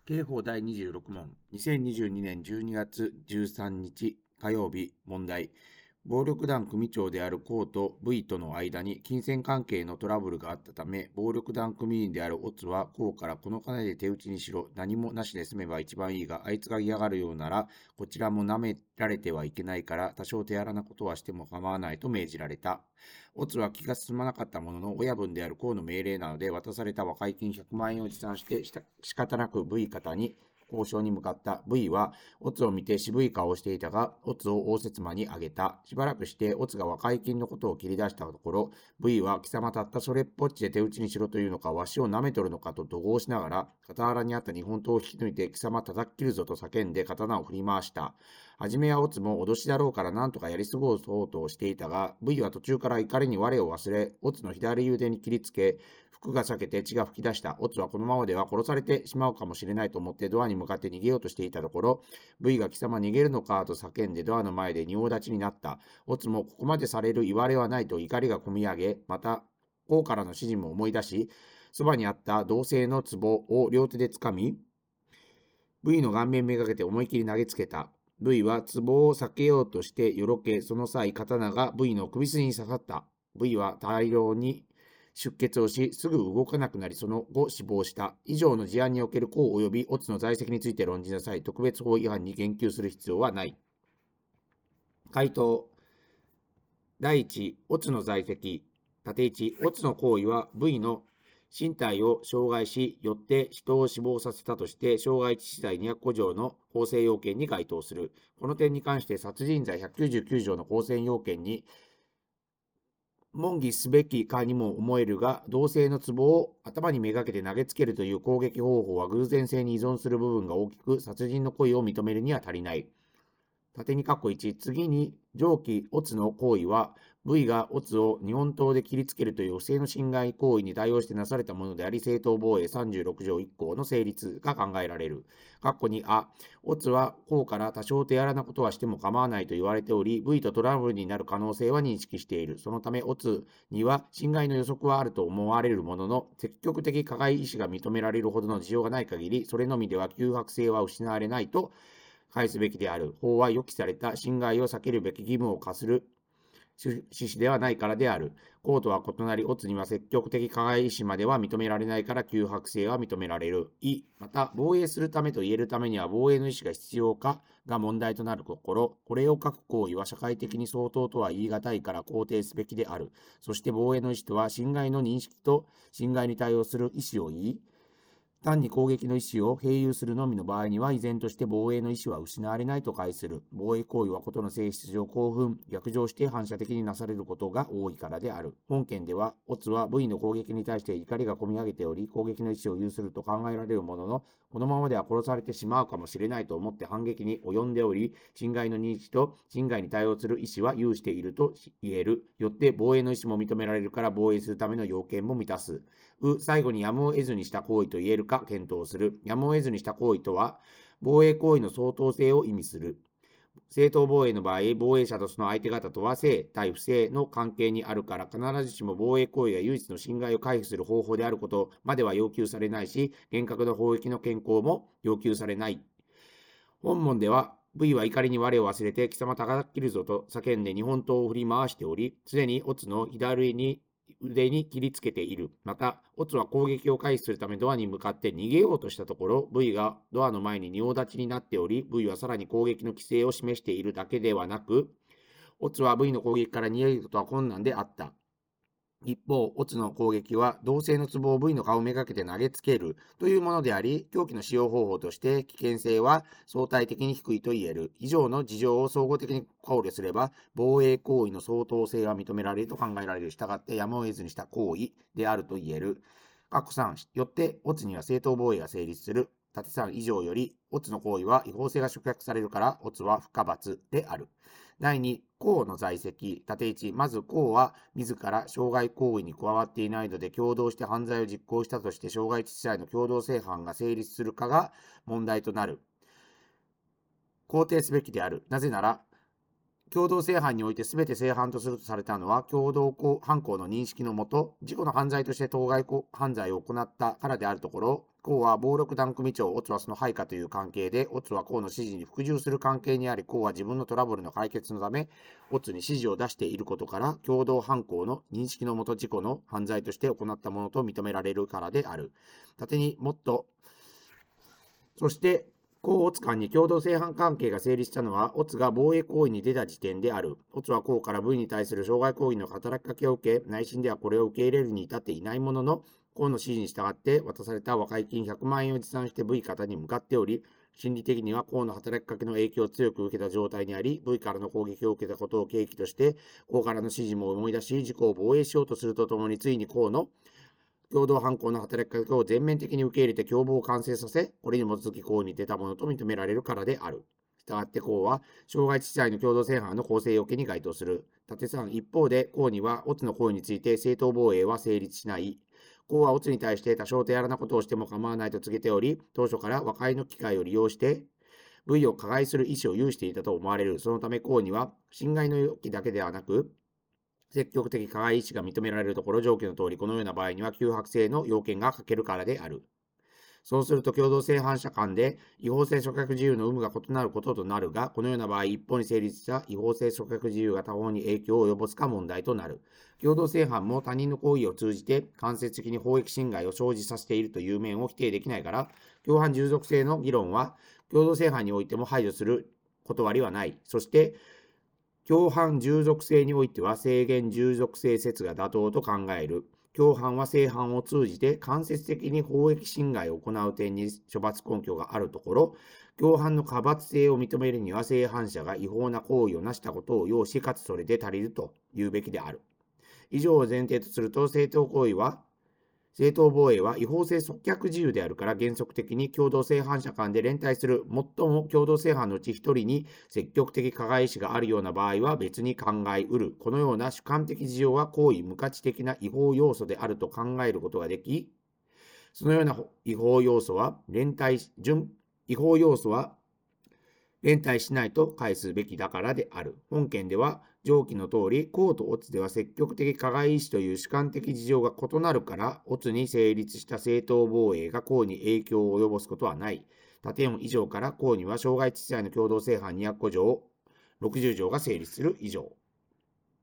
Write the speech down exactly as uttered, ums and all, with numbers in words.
刑法だいにじゅうろく問。にせんにじゅうにねんじゅうにがつじゅうさんにち火曜日問題。暴力団組長であるコと V との間に金銭関係のトラブルがあったため、暴力団組員であるオツはコからこの金で手打ちにしろ、何もなしで済めば一番いいが、あいつが嫌がるようなら、こちらも舐められてはいけないから、多少手荒なことはしても構わないと命じられた。オツは気が進まなかったものの、親分であるコの命令なので、渡された和解金ひゃくまんえんを持参して、仕方なく V 方に交渉に向かった。 V はオツを見て渋い顔をしていたが、オツを応接間にあげた。しばらくしてオツが和解金のことを切り出したところ、 V は貴様たったそれっぽっちで手打ちにしろというのか、わしを舐めとるのかと怒号しながら、傍らにあった日本刀を引き抜いて、貴様叩き切るぞと叫んで刀を振り回した。はじめはオツも脅しだろうから何とかやり過ごそうとしていたが、 V は途中から怒りに我を忘れ、オツの左腕に切りつけ、服が裂けて血が噴き出した。オツはこのままでは殺されてしまうかもしれないと思ってドアに向かって逃げようとしていたところ、 V が貴様逃げるのかと叫んでドアの前で仁王立ちになった。オツもここまでされる言われはないと怒りがこみ上げ、また王からの指示も思い出し、そばにあった銅製の壺を両手でつかみ、V の顔面めがけて思い切り投げつけた。V は壺を避けようとしてよろけ、その際刀が V の首筋に刺さった。V は大量に出血をし、すぐ動かなくなり、その後死亡した。以上の事案における公及びオツの在籍について論じなさい。特別法違反に言及する必要はない。回答。だいいち、オツの在籍。縦いち、オツの行為は V の身体を傷害し、よって人を死亡させたとして、傷害致死罪にひゃくご条の構成要件に該当する。この点に関して殺人罪ひゃくきゅうじゅうきゅう条の構成要件に問議すべきかにも思えるが、銅製の壺を頭にめがけて投げつけるという攻撃方法は偶然性に依存する部分が大きく、殺人の行為を認めるには足りない。縦に括弧いち、次に上記オツの行為は V がオツを日本刀で切りつけるという不正の侵害行為に対応してなされたものであり、正当防衛さんじゅうろく条いっ項の成立が考えられる。括弧にあ、オツは公から多少手荒なことはしても構わないと言われており、V とトラブルになる可能性は認識している。そのためオツには侵害の予測はあると思われるものの、積極的加害意思が認められるほどの事情がない限り、それのみでは脅迫性は失われないと返すべきである。法は予期された侵害を避けるべき義務を課する趣旨ではないからである。公とは異なり、オツには積極的加害意思までは認められないから脅迫性は認められる。い、また、防衛するためと言えるためには防衛の意思が必要かが問題となるところ、これを書く行為は社会的に相当とは言い難いから肯定すべきである。そして防衛の意思とは、侵害の認識と侵害に対応する意思を言い、単に攻撃の意思を併有するのみの場合には、依然として防衛の意思は失われないと解する。防衛行為はことの性質上興奮、逆上して反射的になされることが多いからである。本件では、オツは V の攻撃に対して怒りがこみ上げており、攻撃の意思を有すると考えられるものの、このままでは殺されてしまうかもしれないと思って反撃に及んでおり、侵害の認識と侵害に対応する意思は有していると言える。よって防衛の意思も認められるから防衛するための要件も満たす。う、最後にやむを得ずにした行為と言えるか検討する。やむを得ずにした行為とは、防衛行為の相当性を意味する。正当防衛の場合、防衛者とその相手方とは正対不正の関係にあるから、必ずしも防衛行為が唯一の侵害を回避する方法であることまでは要求されないし、厳格な法益の健康も要求されない。本文では、V は怒りに我を忘れて貴様叩き切るぞと叫んで日本刀を振り回しており、すでにオツの左に腕に切りつけている。また、オツは攻撃を回避するためドアに向かって逃げようとしたところ、V がドアの前に仁王立ちになっており、V はさらに攻撃の規制を示しているだけではなく、オツは V の攻撃から逃げることは困難であった。一方、オツの攻撃は銅製の壺を V の顔めがけて投げつけるというものであり、凶器の使用方法として危険性は相対的に低いと言える。以上の事情を総合的に考慮すれば、防衛行為の相当性は認められると考えられる。したがってやむを得ずにした行為であると言える。括弧さん、よってオツには正当防衛が成立する。縦さん以上より、オツの行為は違法性が縮約されるから、オツは不可罰である。だいに、公の在籍。縦いち、まず公は自ら傷害行為に加わっていないので、共同して犯罪を実行したとして傷害致死罪の共同正犯が成立するかが問題となる。肯定すべきである。なぜなら、 共同正犯において全て正犯とするとされたのは、共同犯行の認識のもと、自己の犯罪として当該犯罪を行ったからであるところ、公は暴力団組長、オツはその配下という関係で、オツは公の指示に服従する関係にあり、公は自分のトラブルの解決のため、オツに指示を出していることから、共同犯行の認識のもと自己の犯罪として行ったものと認められるからである。縦にもっと、そして、公オツ間に共同正犯関係が成立したのは、オツが防衛行為に出た時点である。オツは公から V に対する傷害行為の働きかけを受け、内心ではこれを受け入れるに至っていないものの、公の指示に従って渡された和解金ひゃくまんえんを持参して V 方に向かっており、心理的には公の働きかけの影響を強く受けた状態にあり、V からの攻撃を受けたことを契機として、公からの指示も思い出し、自己を防衛しようとするとともに、ついに公の共同犯行の働きかけを全面的に受け入れて共謀を完成させ、これに基づき行為に出たものと認められるからである。したがって公は、傷害致死罪の共同正犯の構成要件に該当する。縦さん、一方で、公には、オツの行為について正当防衛は成立しない。公はオツに対して多少手荒なことをしても構わないと告げており、当初から和解の機会を利用して、V を加害する意思を有していたと思われる。そのため公には、侵害の容疑だけではなく、積極的加害意思が認められるところ、上記の通り、このような場合には、脅迫性の要件が欠けるからである。そうすると、共同正犯者間で違法性組閣自由の有無が異なることとなるが、このような場合、一方に成立した違法性組閣自由が他方に影響を及ぼすか問題となる。共同正犯も他人の行為を通じて間接的に法益侵害を生じさせているという面を否定できないから、共犯従属性の議論は、共同正犯においても排除する断りはない。そして、共犯従属性においては制限従属性説が妥当と考える。共犯は正犯を通じて間接的に法益侵害を行う点に処罰根拠があるところ、共犯の過罰性を認めるには正犯者が違法な行為をなしたことを要し、かつそれで足りると言うべきである。以上を前提とすると、正当行為は正当防衛は違法性阻却自由であるから原則的に共同正犯者間で連帯する最も共同正犯のうち一人に積極的加害意思があるような場合は別に考えうる。このような主観的事情は行為無価値的な違法要素であると考えることができ、そのような違法要素は連帯準違法要素は連帯しないと返すべきだからである。本件では上記の通り、公とオツでは積極的加害意思という主観的事情が異なるから、オツに成立した正当防衛が公に影響を及ぼすことはない。縦よん以上から公には傷害致死罪の共同正犯にひゃくご条、ろくじゅう条が成立する以上。